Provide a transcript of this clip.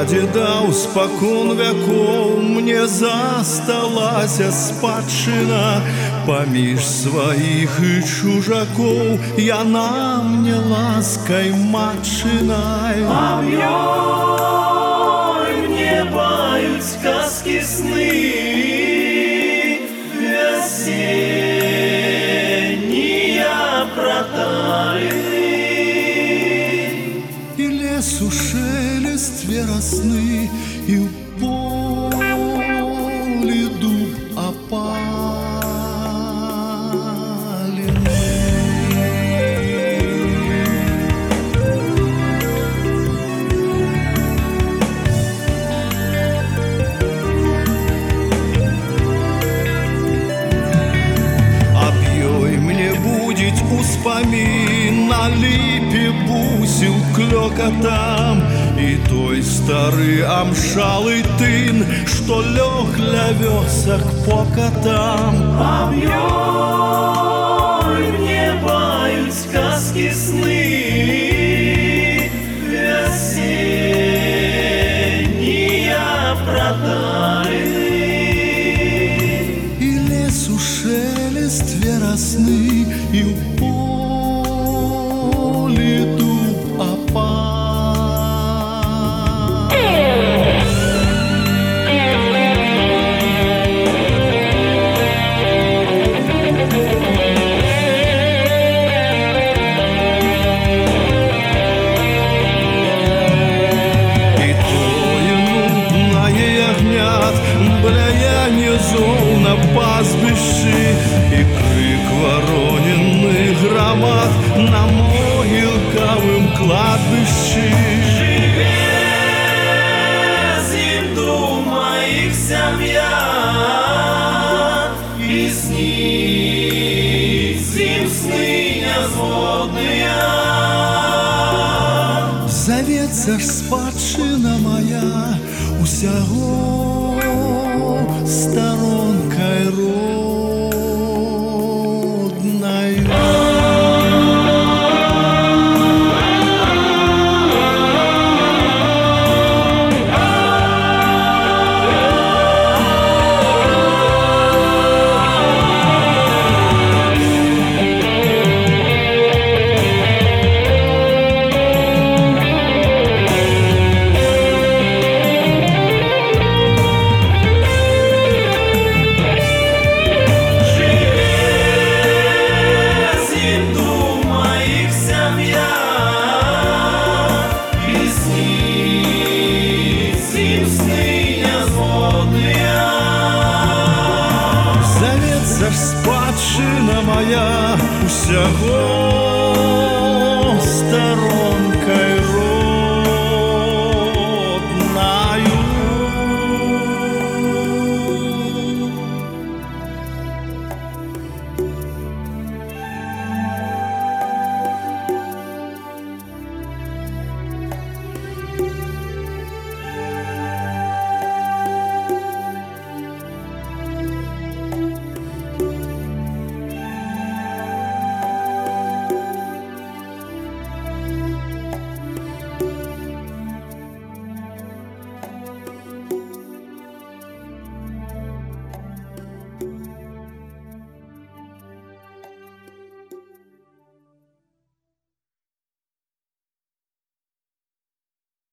прадзедаў спакон вякоў мне засталася спадчына. Паміж сваіх і чужакоў яна мне ласкай матчынай. Аб ёй мне баюць казкі сны вясеннія пра таліны. І лесу шелест верасны, і ў полі дуб опалены. Аб ёй мне будзіць успамін, на ліпе бусіл клёкатам, і той стары амшалы тын, што лёг ля вёсак покатам. Аб ёй мне баюць казкі сны вясеннія пра таліны. І лесу шелест верасны, і ў полі дуб на пастбищі, і крик воронених громад на могилковім кладбищі. Живе зим дума їх сім'я, і сніть зим сни незгодні. Завецца ж спадчына моя усяго сторонкой родною. Завецца ж спадчына моя усяго